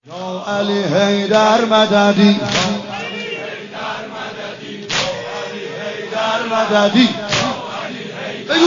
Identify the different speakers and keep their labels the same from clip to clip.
Speaker 1: یا علی حیدر مددی، مددی بگو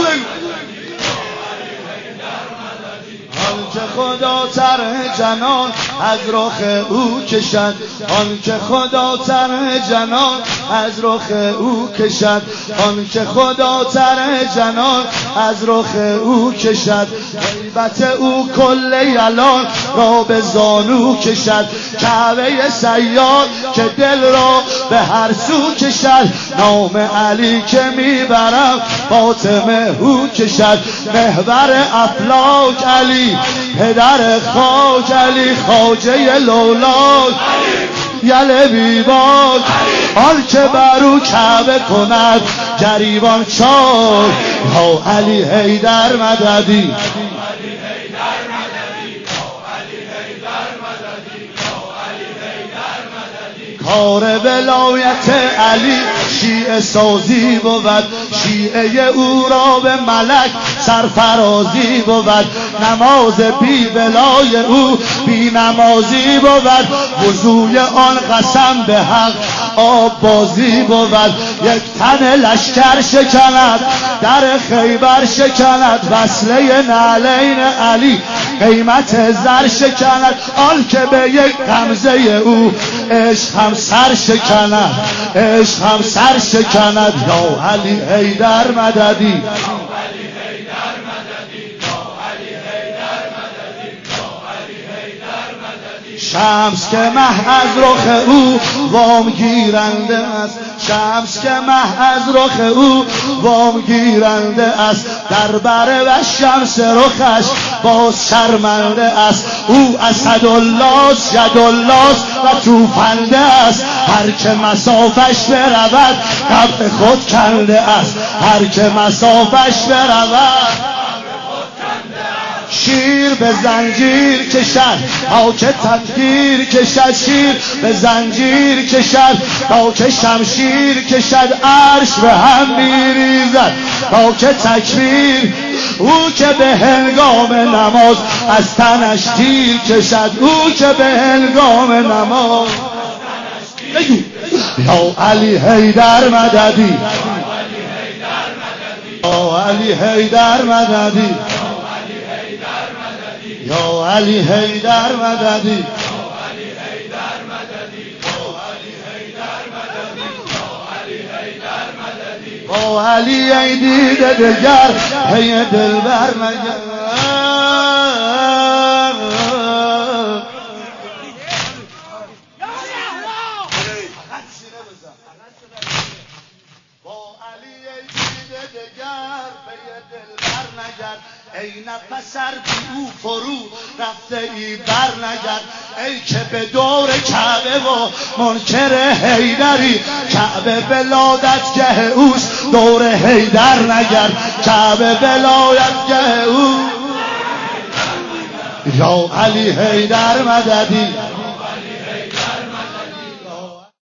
Speaker 1: آن که خدا طرح جنان از رخ او کشد، آن که خدا طرح جنان از رخ او کشد، آن که خدا طرح جنان از رخ او کشد، هیبت او کل یلان را به زانو کشد، کعبه سیاد که دل را به هر سو کشد، نام علی که میبرم فاطمه هو کشد، محور افلاک علی، پدر خاک علی، خواجه لولاک یل بیباک، آن که برو کعبه کند گریبان چاک، یا علی حیدر مددی، کار ولایت علی شیعه سازی بود، شیعه او را به ملک سرفرازی بود، نماز بی ولای او بی نمازی بود، وضوی آن قسم به حق آب بازی بود، یک تن لشکر شکند در خیبر شکند، وصله نعلین علی قیمت زر شکند، آن که به یک غمزه او عشق هم سر شکند، عشق هم سر شکند، یا علی حیدر مددی، شمس که مه از رخ او وام گیرنده است، شمس که مه از رخ او وام گیرنده است، در بر و شمس رخش باز شرمنده است، او اسدالله است یدالله است و توفنده است، هر که مسافش برود قبر خود کنده است، هر که مسافش برود شیر به زنجیر کشد تا که تکبیر کشد، شیر به زنجیر کشد تا که شمشیر کشد، عرش به هم میریزد تا که تکبیر، او که به هنگام نماز از تنش تیر کشد، او که به هنگام نماز یا علی حیدر مددی، یا علی حیدر مددی، یا علی حیدر مددی، با علی ای دیده دگر پی دلبر مگر، ای نفسر بی او فرو رفته ای بر نگرد، ای که به دور کعبه و منکر حیدری، کعبه ولادتگه اوست دور حیدر نگرد، کعبه ولایتگه او، یا علی حیدر مددی.